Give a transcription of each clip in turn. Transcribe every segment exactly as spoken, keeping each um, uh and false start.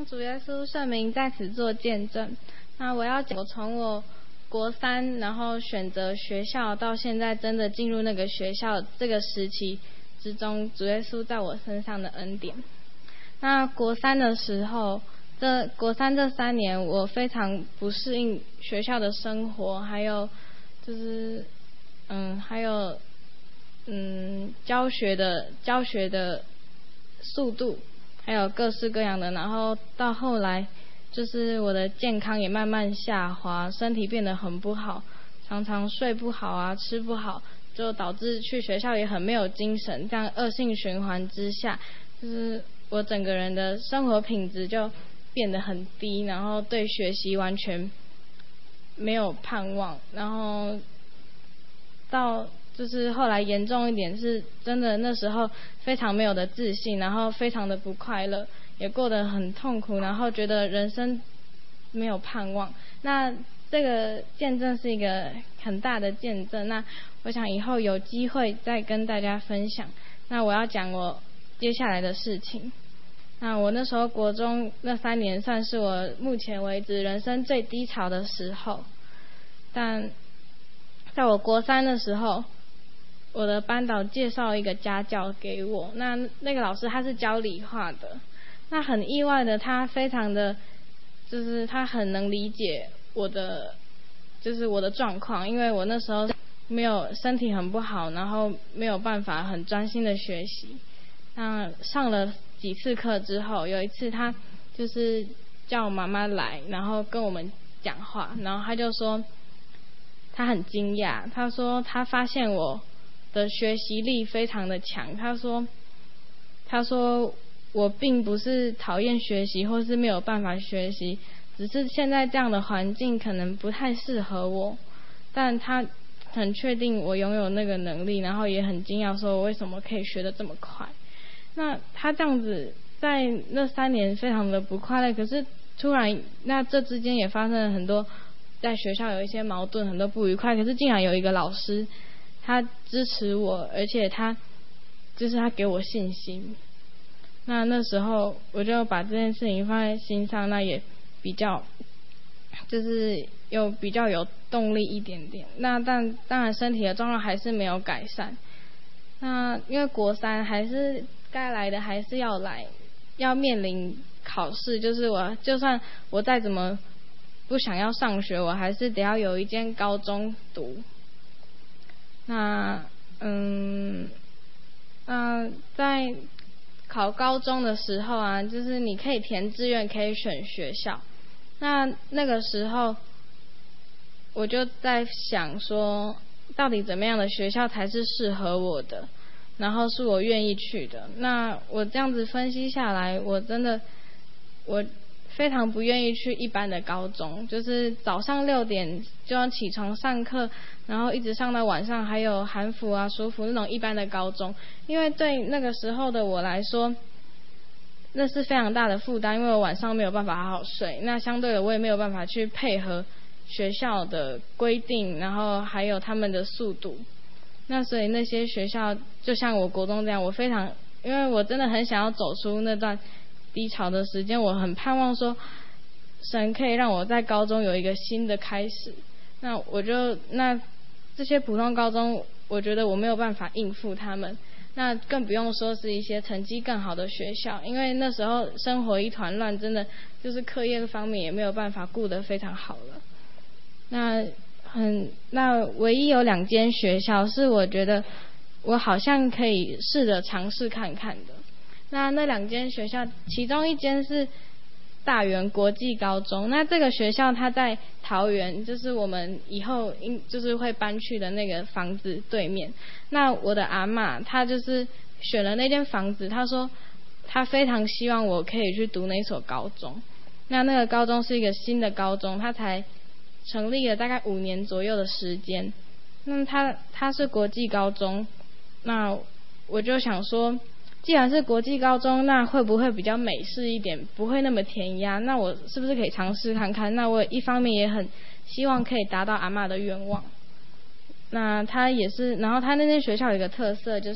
主耶稣圣名在此做见证。那我要讲，我从我国三，然后选择学校到现在真的进入那个学校这个时期之中，主耶稣在我身上的恩典。那国三的时候，这国三这三年，我非常不适应学校的生活，还有就是嗯，还有嗯教学的教学的速度，还有各式各样的。然后到后来，就是我的健康也慢慢下滑，身体变得很不好，常常睡不好啊，吃不好，就导致去学校也很没有精神。这样恶性循环之下，就是我整个人的生活品质就变得很低，然后对学习完全没有盼望。然后到就是后来严重一点，是真的那时候非常没有的自信，然后非常的不快乐，也过得很痛苦，然后觉得人生没有盼望。那这个见证是一个很大的见证，那我想以后有机会再跟大家分享。那我要讲我接下来的事情。那我那时候国中那三年算是我目前为止人生最低潮的时候，但在我国三的时候，我的班导介绍一个家教给我。那那个老师他是教理化的，那很意外的，他非常的就是他很能理解我的就是我的状况，因为我那时候没有身体很不好，然后没有办法很专心的学习。那上了几次课之后，有一次他就是叫我妈妈来，然后跟我们讲话，然后他就说他很惊讶，他说他发现我的学习力非常的强。他说他说我并不是讨厌学习或是没有办法学习，只是现在这样的环境可能不太适合我，但他很确定我拥有那个能力，然后也很惊讶说我为什么可以学得这么快。那他这样子在那三年非常的不快乐，可是突然那这之间也发生了很多在学校有一些矛盾，很多不愉快，可是竟然有一个老师他支持我，而且他就是他给我信心。那那时候我就把这件事情放在心上，那也比较就是有比较有动力一点点。那但当然身体的状况还是没有改善。那因为国三还是该来的还是要来，要面临考试，就是我就算我再怎么不想要上学，我还是得要有一间高中读。那嗯嗯，在考高中的时候啊，就是你可以填志愿，可以选学校。那那个时候我就在想说，到底怎么样的学校才是适合我的，然后是我愿意去的。那我这样子分析下来，我真的我非常不愿意去一般的高中，就是早上六点就要起床上课，然后一直上到晚上，还有韩辅啊、暑辅那种一般的高中。因为对那个时候的我来说，那是非常大的负担，因为我晚上没有办法好好睡。那相对的，我也没有办法去配合学校的规定，然后还有他们的速度。那所以那些学校就像我国中这样，我非常因为我真的很想要走出那段低潮的时间，我很盼望说神可以让我在高中有一个新的开始。那我就那这些普通高中，我觉得我没有办法应付他们，那更不用说是一些成绩更好的学校，因为那时候生活一团乱，真的就是课业方面也没有办法顾得非常好了。那很那唯一有两间学校是我觉得我好像可以试着尝试看看的。那那两间学校，其中一间是大园国际高中。那这个学校它在桃园，就是我们以后应就是会搬去的那个房子对面。那我的阿嬷她就是选了那间房子，她说她非常希望我可以去读那所高中。那那个高中是一个新的高中，它才成立了大概五年左右的时间。那它它是国际高中，那我就想说，既然是国际高中，那会不会比较美式一点，不会那么填鸭？那我是不是可以尝试看看？那我一方面也很希望可以达到阿嬷的愿望。那他也是，然后他那间学校有一个特色，就是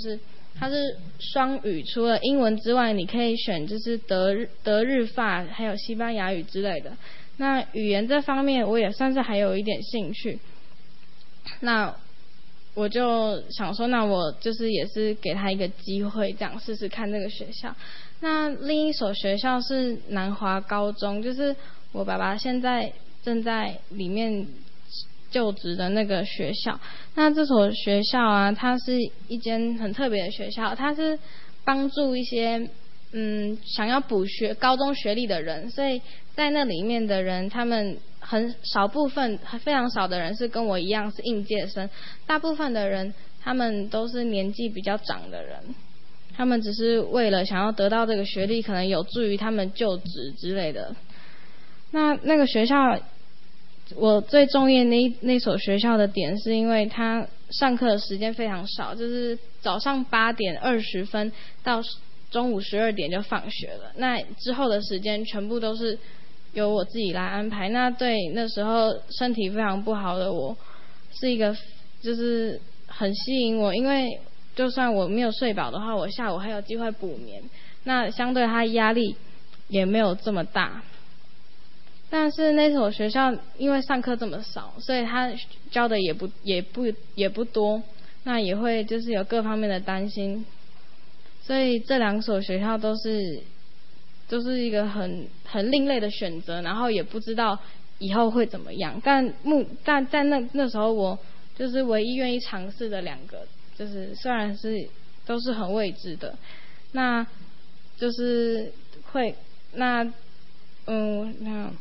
它是双语，除了英文之外，你可以选就是德日、德日法还有西班牙语之类的。那语言这方面我也算是还有一点兴趣。那我就想说，那我就是也是给他一个机会，这样试试看这个学校。那另一所学校是南华高中，就是我爸爸现在正在里面就职的那个学校。那这所学校啊，它是一间很特别的学校，它是帮助一些嗯想要补学高中学历的人，所以在那里面的人，他们很少部分非常少的人是跟我一样是应届生，大部分的人他们都是年纪比较长的人，他们只是为了想要得到这个学历，可能有助于他们就职之类的。那那个学校我最中意那那所学校的点是因为他上课的时间非常少，就是早上八点二十分到中午十二点就放学了，那之后的时间全部都是由我自己来安排。那对那时候身体非常不好的我是一个就是很吸引我，因为就算我没有睡饱的话，我下午还有机会补眠，那相对它压力也没有这么大。但是那所学校因为上课这么少，所以他教的也不也不也不多，那也会就是有各方面的担心，所以这两所学校都是都是一个很很另类的选择，然后也不知道以后会怎么样。但目但在那那时候我就是唯一愿意尝试的两个，就是虽然是都是很未知的，那就是会那嗯那。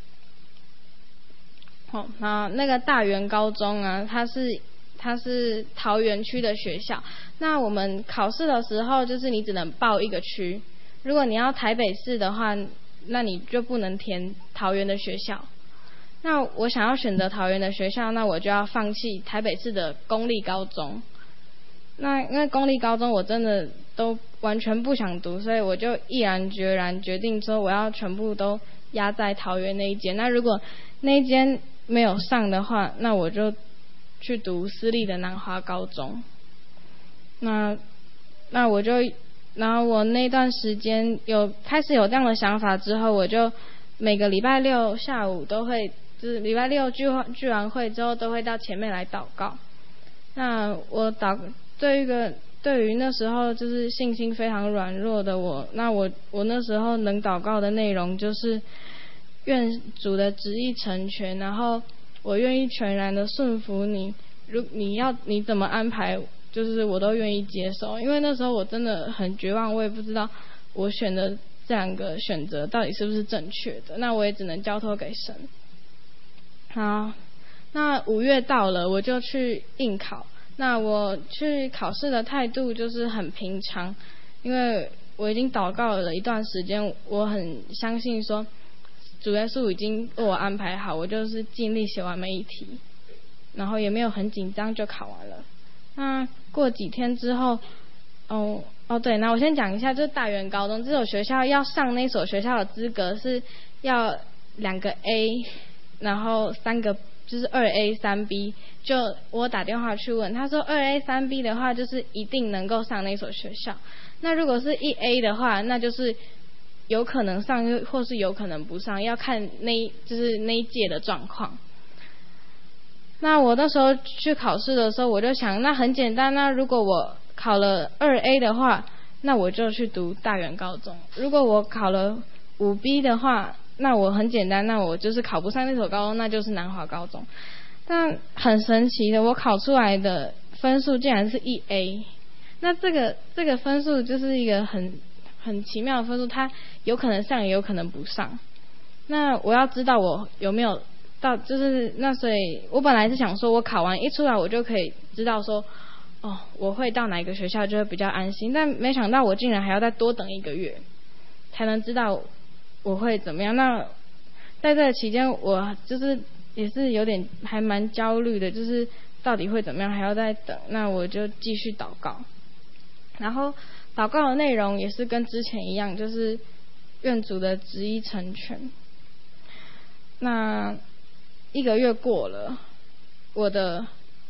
好、哦，那那个大园高中啊，它是它是桃园区的学校。那我们考试的时候，就是你只能报一个区。如果你要台北市的话，那你就不能填桃园的学校。那我想要选择桃园的学校，那我就要放弃台北市的公立高中。那因为公立高中我真的都完全不想读，所以我就毅然决然决定说我要全部都压在桃园那一间。那如果那一间没有上的话，那我就去读私立的南华高中。那那我就，然后我那段时间有开始有这样的想法之后，我就每个礼拜六下午都会，就是礼拜六聚聚完会之后都会到前面来祷告。那我祷对于一个对于那时候就是信心非常软弱的我，那我我那时候能祷告的内容就是。愿主的旨意成全，然后我愿意全然的顺服你。如你要你怎么安排，就是我都愿意接受。因为那时候我真的很绝望，我也不知道我选的这两个选择到底是不是正确的。那我也只能交托给神。好，那五月到了，我就去应考。那我去考试的态度就是很平常，因为我已经祷告了一段时间，我很相信说。主耶稣已经为我安排好，我就是尽力写完每一题，然后也没有很紧张就考完了。那过几天之后，哦哦对，那我先讲一下，就是大园高中这所学校要上那所学校的资格是要两个 A， 然后三个就是二 A 三 B。就我打电话去问，他说二 A 三 B 的话就是一定能够上那所学校，那如果是一 A 的话，那就是有可能上或是有可能不上，要看那就是那一届的状况。那我那时候去考试的时候，我就想，那很简单，那如果我考了二 A 的话，那我就去读大园高中；如果我考了五 B 的话，那我很简单，那我就是考不上那所高中，那就是南华高中。但很神奇的，我考出来的分数竟然是一 A， 那这个这个分数就是一个很很奇妙的分数，它有可能上也有可能不上。那我要知道我有没有到，就是那所以我本来是想说我考完一出来我就可以知道说哦我会到哪一个学校就会比较安心，但没想到我竟然还要再多等一个月才能知道我会怎么样。那在这个期间我就是也是有点还蛮焦虑的，就是到底会怎么样还要再等。那我就继续祷告，然后祷告的内容也是跟之前一样，就是愿主的旨意成全。那一个月过了，我的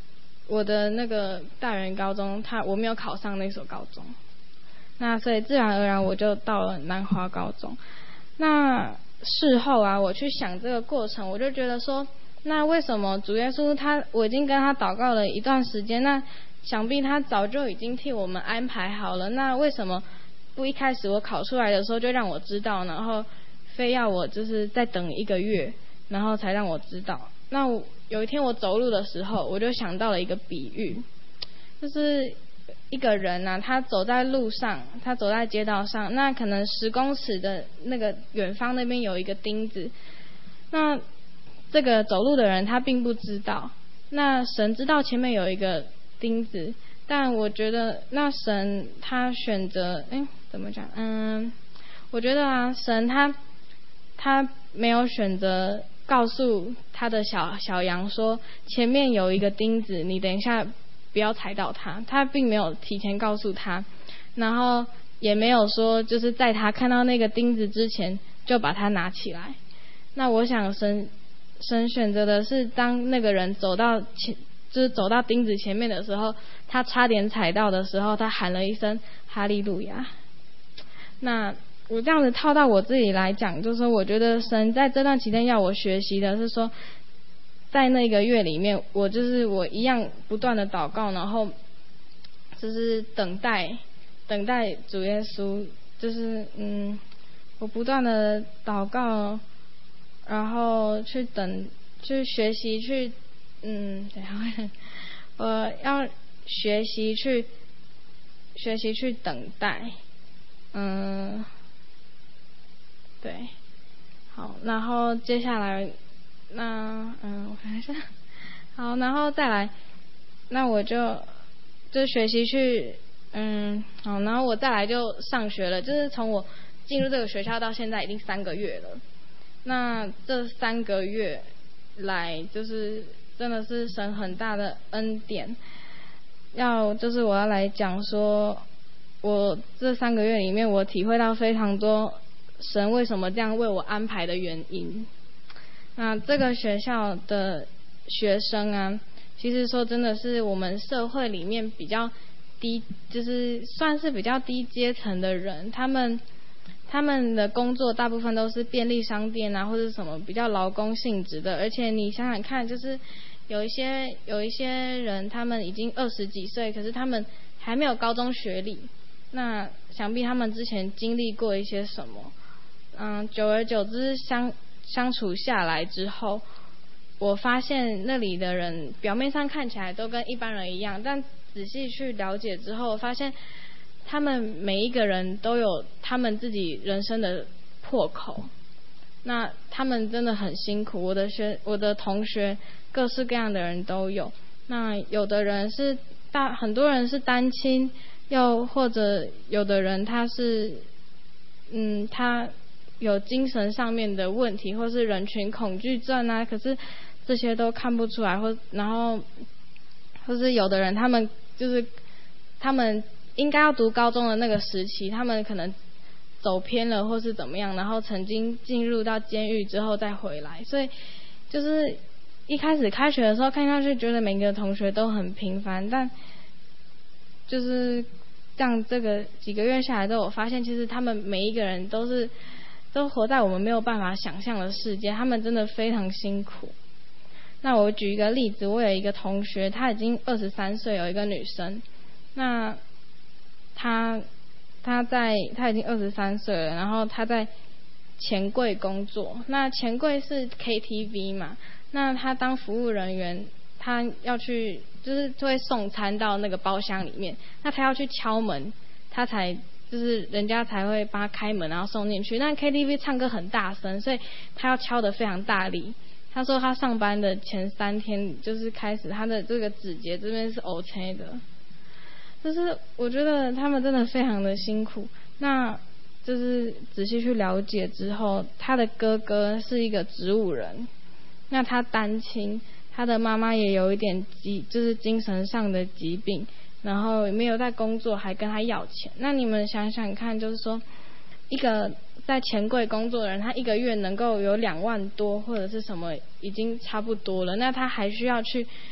我的那个大园高中，他我没有考上那所高中，那所以自然而然我就到了南华高中。那事后啊，我去想这个过程，我就觉得说，那为什么主耶稣他我已经跟他祷告了一段时间，那想必他早就已经替我们安排好了，那为什么不一开始我考出来的时候就让我知道，然后非要我就是再等一个月，然后才让我知道？那我有一天我走路的时候，我就想到了一个比喻，就是一个人啊，他走在路上，他走在街道上，那可能十公尺的那个远方那边有一个钉子，那这个走路的人他并不知道，那神知道前面有一个钉子，但我觉得那神他选择，哎，怎么讲？嗯，我觉得啊，神他他没有选择告诉他的小小羊说前面有一个钉子，你等一下不要踩到它，他并没有提前告诉他，然后也没有说就是在他看到那个钉子之前就把它拿起来。那我想神神选择的是当那个人走到前，就是走到钉子前面的时候，他差点踩到的时候，他喊了一声哈利路亚。那我这样子套到我自己来讲，就是说我觉得神在这段期间要我学习的是说，在那个月里面，我就是我一样不断的祷告，然后就是等待等待主耶稣，就是嗯，我不断的祷告，然后去等去学习去嗯，等一下，我要学习去学习去等待，嗯，对，好，然后接下来。那嗯，我看一下，好，然后再来，那我就就学习去，嗯，好，然后我再来就上学了，就是从我进入这个学校到现在已经三个月了。那这三个月来，就是真的是神很大的恩典。要就是我要来讲说，我这三个月里面，我体会到非常多神为什么这样为我安排的原因。那这个学校的学生啊，其实说真的是我们社会里面比较低，就是算是比较低阶层的人，他们他们的工作大部分都是便利商店啊，或者什么比较劳工性质的。而且你想想看，就是有一些有一些人，他们已经二十几岁，可是他们还没有高中学历，那想必他们之前经历过一些什么，嗯，久而久之相。相处下来之后，我发现那里的人表面上看起来都跟一般人一样，但仔细去了解之后，我发现他们每一个人都有他们自己人生的破口。那他们真的很辛苦，我的学我的同学各式各样的人都有。那有的人是大，很多人是单亲，又或者有的人他是，嗯，他。有精神上面的问题，或是人群恐惧症啊，可是这些都看不出来，或然后或是有的人他们就是他们应该要读高中的那个时期，他们可能走偏了或是怎么样，然后曾经进入到监狱之后再回来，所以就是一开始开学的时候看上去觉得每个同学都很平凡，但就是这样这个几个月下来之后，我发现其实他们每一个人都是都活在我们没有办法想象的世界，他们真的非常辛苦。那我举一个例子，我有一个同学，她已经二十三岁，有一个女生，那她她在她已经二十三岁了，然后她在钱柜工作。那钱柜是 K T V 嘛，那她当服务人员，她要去就是会送餐到那个包厢里面，那她要去敲门，她才。就是人家才会帮他开门，然后送进去。那 K T V 唱歌很大声，所以他要敲得非常大力。他说他上班的前三天就是开始他的这个指节这边是 OK 的，就是我觉得他们真的非常的辛苦。那就是仔细去了解之后，他的哥哥是一个植物人，那他单亲，他的妈妈也有一点疾，就是精神上的疾病。然后没有在工作，还跟他要钱。那你们想想看，就是说，一个在钱柜工作的人，他一个月能够有两万多，或者是什么，已经差不多了。那他还需要去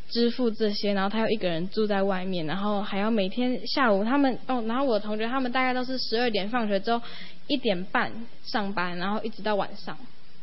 支付这些，然后他又一个人住在外面，然后还要每天下午他们哦，然后我的同学他们大概都是十二点放学之后一点半上班，然后一直到晚上。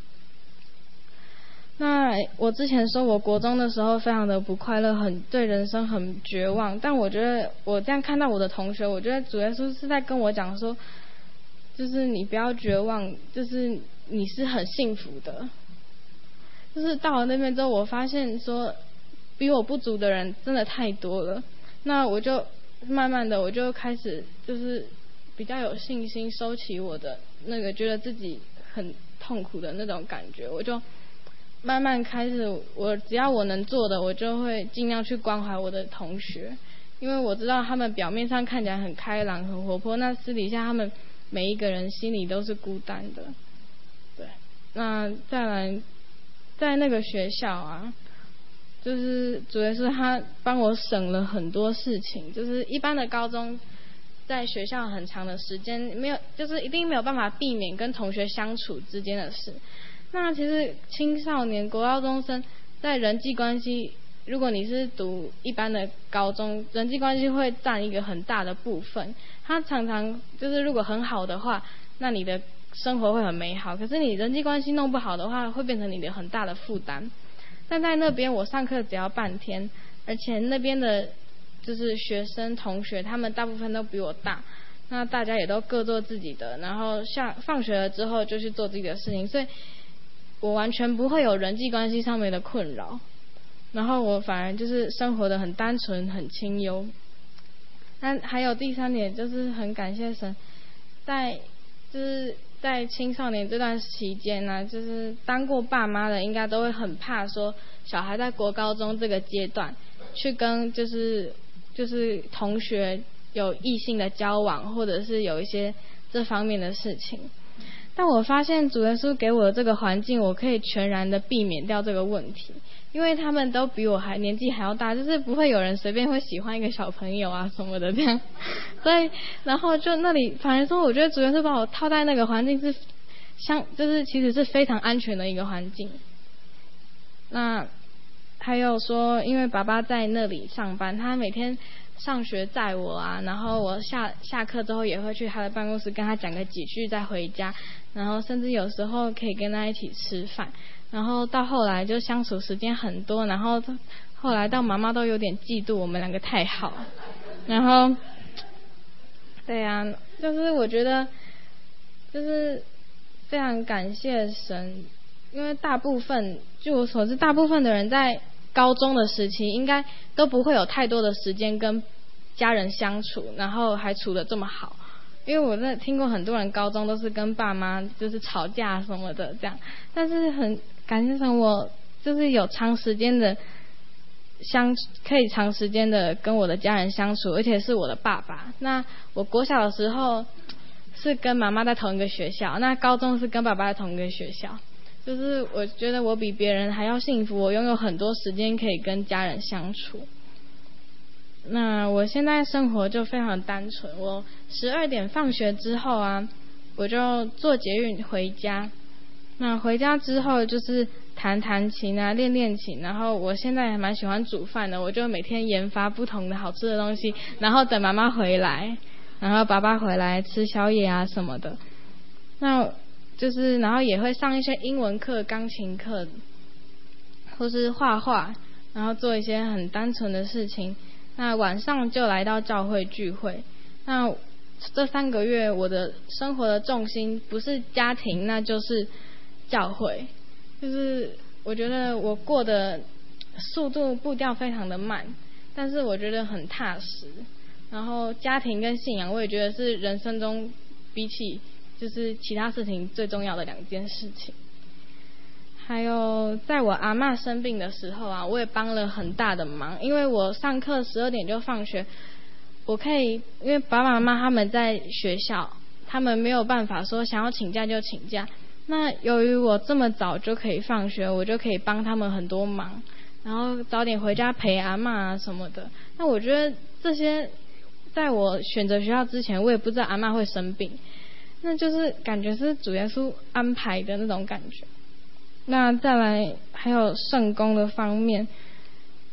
那我之前说我国中的时候非常的不快乐，很对人生很绝望，但我觉得我这样看到我的同学，我觉得主耶稣是在跟我讲说，就是你不要绝望，就是你是很幸福的。就是到了那边之后，我发现说比我不足的人真的太多了，那我就慢慢的我就开始就是比较有信心收起我的那个觉得自己很痛苦的那种感觉，我就慢慢开始，我只要我能做的，我就会尽量去关怀我的同学，因为我知道他们表面上看起来很开朗很活泼，那私底下他们每一个人心里都是孤单的。对，那再来在那个学校啊，就是主要是他帮我省了很多事情，就是一般的高中在学校很长的时间没有，就是一定没有办法避免跟同学相处之间的事。那其实青少年国高中生在人际关系，如果你是读一般的高中，人际关系会占一个很大的部分。他常常就是如果很好的话，那你的生活会很美好，可是你人际关系弄不好的话，会变成你的很大的负担。但在那边我上课只要半天，而且那边的就是学生同学他们大部分都比我大，那大家也都各做自己的，然后下放学了之后就去做自己的事情，所以我完全不会有人际关系上面的困扰，然后我反而就是生活的很单纯很清幽。那还有第三点就是很感谢神，在就是在青少年这段期间呢、啊，就是当过爸妈的应该都会很怕说小孩在国高中这个阶段去跟就是就是同学有异性的交往，或者是有一些这方面的事情。但我发现主耶稣给我的这个环境，我可以全然的避免掉这个问题，因为他们都比我还年纪还要大，就是不会有人随便会喜欢一个小朋友啊什么的这样。所以然后就那里反而说我觉得主耶稣把我套在那个环境是相就是其实是非常安全的一个环境。那还有说因为爸爸在那里上班，他每天上学载我啊，然后我下下课之后也会去他的办公室跟他讲个几句再回家，然后甚至有时候可以跟他一起吃饭，然后到后来就相处时间很多，然后后来到妈妈都有点嫉妒我们两个太好，然后对啊，就是我觉得就是非常感谢神，因为大部分据我所知大部分的人在高中的时期应该都不会有太多的时间跟家人相处，然后还处得这么好。因为我真的听过很多人高中都是跟爸妈就是吵架什么的这样，但是很感谢神，我就是有长时间的相可以长时间的跟我的家人相处，而且是我的爸爸。那我国小的时候是跟妈妈在同一个学校，那高中是跟爸爸在同一个学校。就是我觉得我比别人还要幸福，我拥有很多时间可以跟家人相处。那我现在生活就非常单纯，我十二点放学之后啊，我就坐捷运回家。那回家之后就是弹弹琴啊，练练琴，然后我现在还蛮喜欢煮饭的，我就每天研发不同的好吃的东西，然后等妈妈回来，然后爸爸回来吃宵夜啊什么的。那就是然后也会上一些英文课、钢琴课，或是画画，然后做一些很单纯的事情。那晚上就来到教会聚会。那这三个月我的生活的重心不是家庭，那就是教会。就是我觉得我过的速度步调非常的慢，但是我觉得很踏实。然后家庭跟信仰我也觉得是人生中比起就是其他事情最重要的两件事情。还有在我阿嬷生病的时候啊，我也帮了很大的忙，因为我上课十二点就放学，我可以因为爸爸妈妈他们在学校，他们没有办法说想要请假就请假，那由于我这么早就可以放学，我就可以帮他们很多忙，然后早点回家陪阿嬷啊什么的。那我觉得这些在我选择学校之前，我也不知道阿嬷会生病，那就是感觉是主耶稣安排的那种感觉。那再来还有圣工的方面，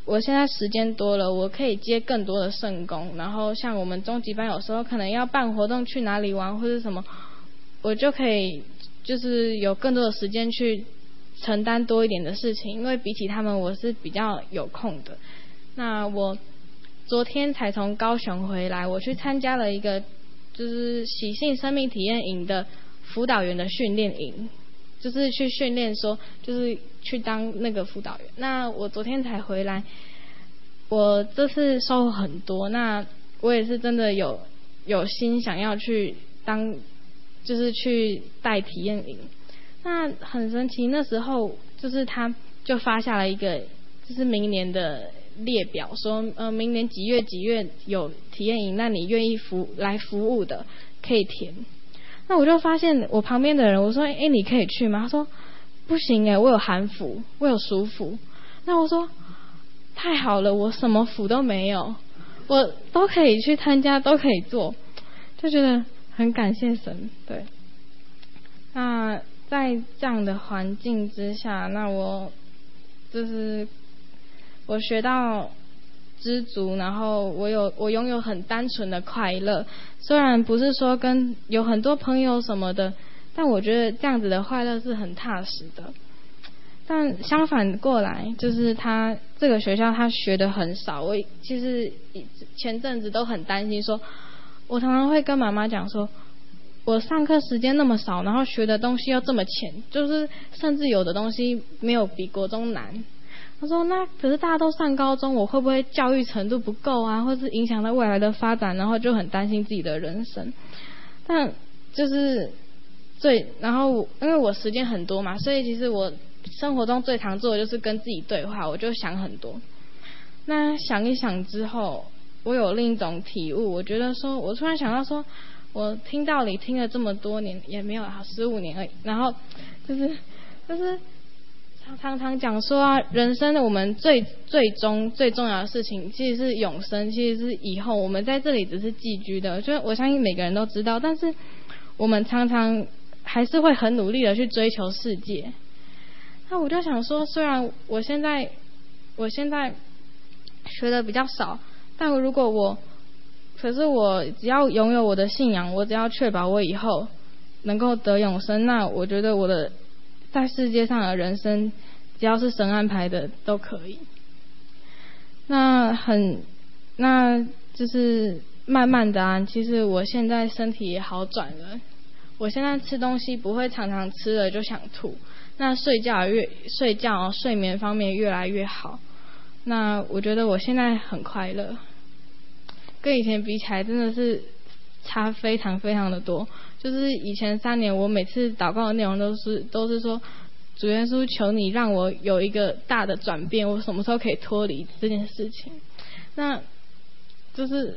我现在时间多了，我可以接更多的圣工，然后像我们中级班有时候可能要办活动去哪里玩或者什么，我就可以就是有更多的时间去承担多一点的事情，因为比起他们我是比较有空的。那我昨天才从高雄回来，我去参加了一个就是喜信生命体验营的辅导员的训练营，就是去训练说就是去当那个辅导员。那我昨天才回来，我这次收获很多，那我也是真的有有心想要去当就是去带体验营。那很神奇，那时候就是他就发下了一个就是明年的列表，说呃明年几月几月有体验营，那你愿意服来服务的可以填。那我就发现我旁边的人，我说哎、欸、你可以去吗？他说不行哎、欸，我有韩服，我有暑服。那我说太好了，我什么服都没有，我都可以去参加，都可以做，就觉得很感谢神。对，那在这样的环境之下，那我就是我学到知足，然后我有我拥有很单纯的快乐，虽然不是说跟有很多朋友什么的，但我觉得这样子的快乐是很踏实的。但相反过来，就是他这个学校他学的很少，我其实前阵子都很担心说，我常常会跟妈妈讲说，我上课时间那么少，然后学的东西又这么浅，就是甚至有的东西没有比国中难。他说那可是大家都上高中，我会不会教育程度不够啊，或是影响到未来的发展，然后就很担心自己的人生。但就是最然后因为我时间很多嘛，所以其实我生活中最常做的就是跟自己对话，我就想很多。那想一想之后，我有另一种体悟，我觉得说我突然想到说，我听道理听了这么多年，也没有好十五年而已，然后就是就是常常讲说啊，人生的我们最最终最重要的事情其实是永生，其实是以后我们在这里只是寄居的，就是我相信每个人都知道，但是我们常常还是会很努力的去追求世界。那我就想说，虽然我现在我现在学的比较少，但如果我可是我只要拥有我的信仰，我只要确保我以后能够得永生，那我觉得我的在世界上的人生只要是神安排的都可以。那很那就是慢慢的啊，其实我现在身体也好转了，我现在吃东西不会常常吃了就想吐，那睡觉越睡觉睡眠方面越来越好。那我觉得我现在很快乐，跟以前比起来真的是差非常非常的多。就是以前三年我每次祷告的内容都是都是说，主耶稣求你让我有一个大的转变，我什么时候可以脱离这件事情。那就是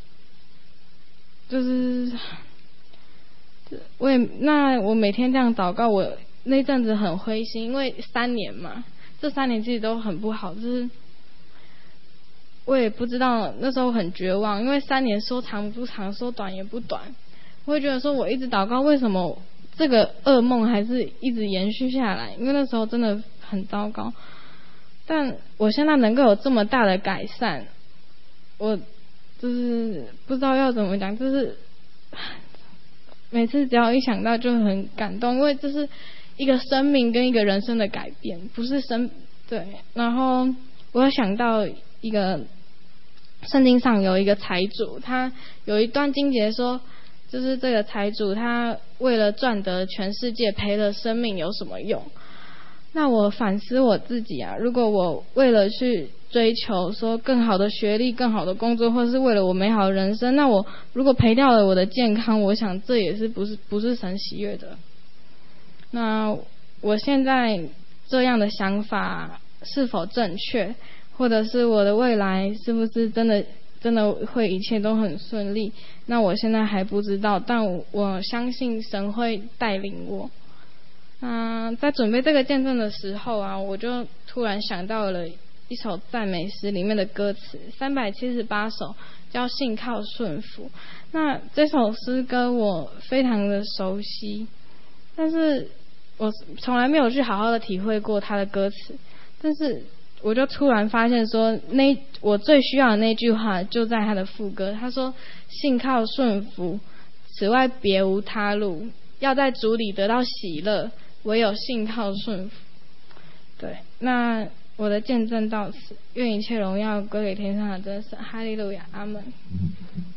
就是我也那我每天这样祷告，我那阵子很灰心，因为三年嘛，这三年其实都很不好，就是我也不知道，那时候很绝望，因为三年说长不长，说短也不短。我会觉得说我一直祷告，为什么这个噩梦还是一直延续下来，因为那时候真的很糟糕。但我现在能够有这么大的改善，我就是不知道要怎么讲，就是每次只要一想到就很感动，因为这是一个生命跟一个人生的改变，不是生对。然后我有想到一个圣经上有一个财主，他有一段经节说，就是这个财主他为了赚得全世界，赔了生命有什么用？那我反思我自己啊，如果我为了去追求说更好的学历、更好的工作，或是为了我美好的人生，那我如果赔掉了我的健康，我想这也是不是不是神喜悦的。那我现在这样的想法是否正确，或者是我的未来是不是真的真的会一切都很顺利，那我现在还不知道，但我, 我相信神会带领我。那、呃、在准备这个见证的时候啊，我就突然想到了一首赞美诗里面的歌词，三百七十八首，叫信靠顺服。那这首诗歌我非常的熟悉，但是我从来没有去好好的体会过它的歌词，但是我就突然发现说，那我最需要的那句话就在他的副歌，他说信靠顺服，此外别无他路，要在主里得到喜乐，唯有信靠顺服。对，那我的见证到此，愿一切荣耀归给天上的真神，哈利路亚，阿门。